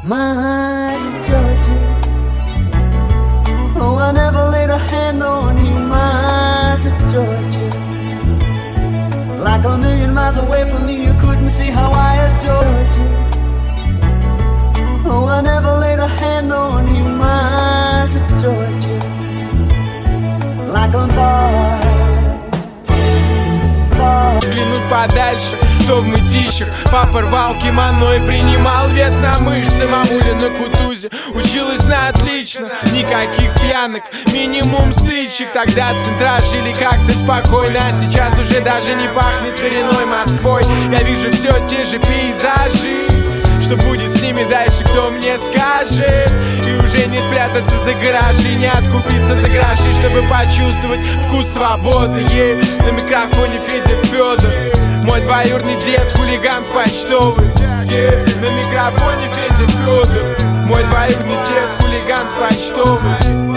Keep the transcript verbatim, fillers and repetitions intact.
My eyes of Georgia. Oh, I never laid a hand on you. My eyes of Georgia. Like a million miles away from me, you couldn't see how I adored you. Oh, I never laid a hand on you. My eyes of Georgia. Like a bar. Взглянуть подальше, то в мытищах. Папа рвал кимоно и принимал вес на мышцы. Мамуля на кутузе училась на отлично. Никаких пьянок, минимум стычек. Тогда центра жили как-то спокойно, а сейчас уже даже не пахнет коренной Москвой. Я вижу все те же пейзажи. Что будет с ними дальше, кто мне скажет? И уже не спрятаться за гаражи, не откупиться за гроши, чтобы почувствовать вкус свободы. Yeah. На микрофоне Федя Федор, мой двоюродный дед, хулиган с почтовой. Yeah. На микрофоне Федя Федор, мой двоюродный дед, хулиган с почтовой.